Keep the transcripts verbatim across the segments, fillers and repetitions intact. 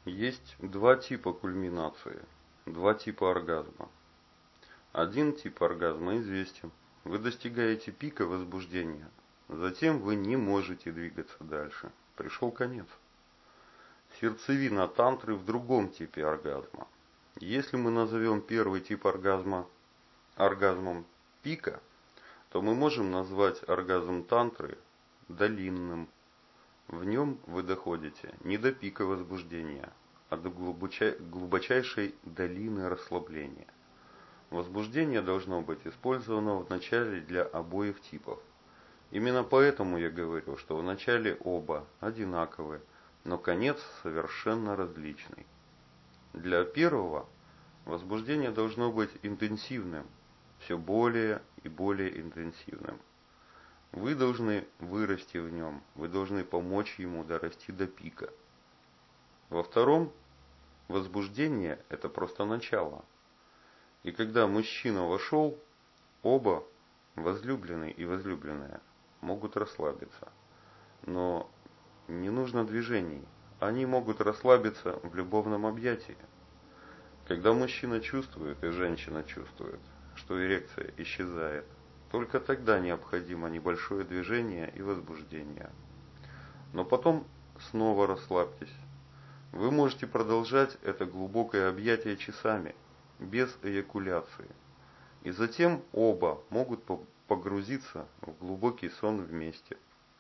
Есть два типа кульминации, два типа оргазма. Один тип оргазма известен. Вы достигаете пика возбуждения, затем вы не можете двигаться дальше. Пришел конец. Сердцевина тантры в другом типе оргазма. Если мы назовем первый тип оргазма оргазмом пика, то мы можем назвать оргазм тантры долинным. В нем вы доходите не до пика возбуждения, а до глубочайшей долины расслабления. Возбуждение должно быть использовано в начале для обоих типов. Именно поэтому я говорю, что в начале оба одинаковы, но конец совершенно различный. Для первого возбуждение должно быть интенсивным, все более и более интенсивным. Вы должны вырасти в нем, вы должны помочь ему дорасти до пика. Во втором, возбуждение – это просто начало. И когда мужчина вошел, оба, возлюбленный и возлюбленная, могут расслабиться. Но не нужно движений, они могут расслабиться в любовном объятии. Когда мужчина чувствует и женщина чувствует, что эрекция исчезает, только тогда необходимо небольшое движение и возбуждение. Но потом снова расслабьтесь. Вы можете продолжать это глубокое объятие часами, без эякуляции. И затем оба могут погрузиться в глубокий сон вместе.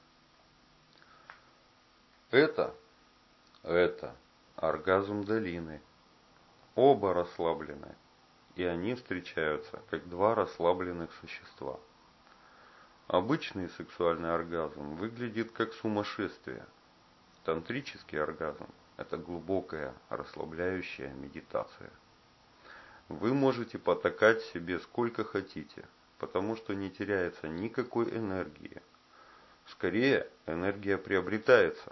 Это, это оргазм долины. Оба расслаблены. И они встречаются, как два расслабленных существа. Обычный сексуальный оргазм выглядит как сумасшествие. Тантрический оргазм – это глубокая, расслабляющая медитация. Вы можете потакать себе сколько хотите, потому что не теряется никакой энергии. Скорее, энергия приобретается.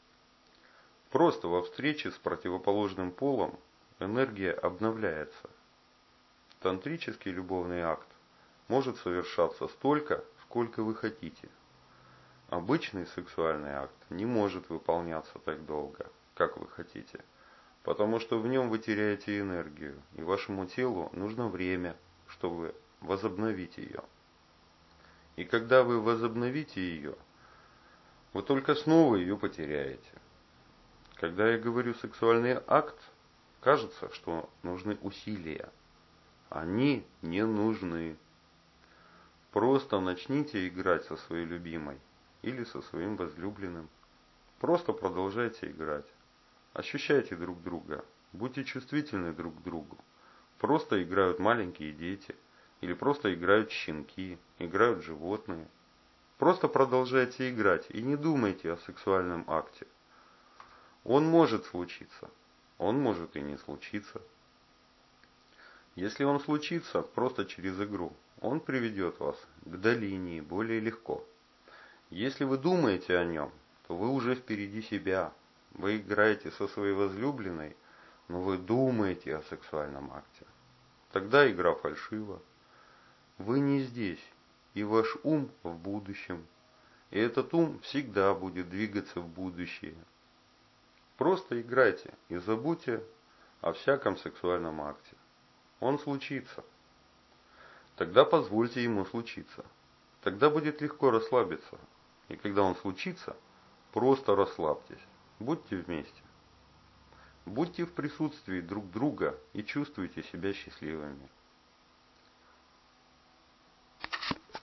Просто во встрече с противоположным полом энергия обновляется. Тантрический любовный акт может совершаться столько, сколько вы хотите. Обычный сексуальный акт не может выполняться так долго, как вы хотите, потому что в нем вы теряете энергию, и вашему телу нужно время, чтобы возобновить ее. И когда вы возобновите ее, вы только снова ее потеряете. Когда я говорю сексуальный акт, кажется, что нужны усилия. Они не нужны. Просто начните играть со своей любимой или со своим возлюбленным. Просто продолжайте играть. Ощущайте друг друга. Будьте чувствительны друг к другу. Просто играют маленькие дети. Или просто играют щенки. Играют животные. Просто продолжайте играть и не думайте о сексуальном акте. Он может случиться. Он может и не случиться. Если он случится просто через игру, он приведет вас к долине более легко. Если вы думаете о нем, то вы уже впереди себя. Вы играете со своей возлюбленной, но вы думаете о сексуальном акте. Тогда игра фальшива. Вы не здесь, и ваш ум в будущем. И этот ум всегда будет двигаться в будущее. Просто играйте и забудьте о всяком сексуальном акте. Он случится. Тогда позвольте ему случиться. Тогда будет легко расслабиться. И когда он случится, просто расслабьтесь. Будьте вместе. Будьте в присутствии друг друга и чувствуйте себя счастливыми.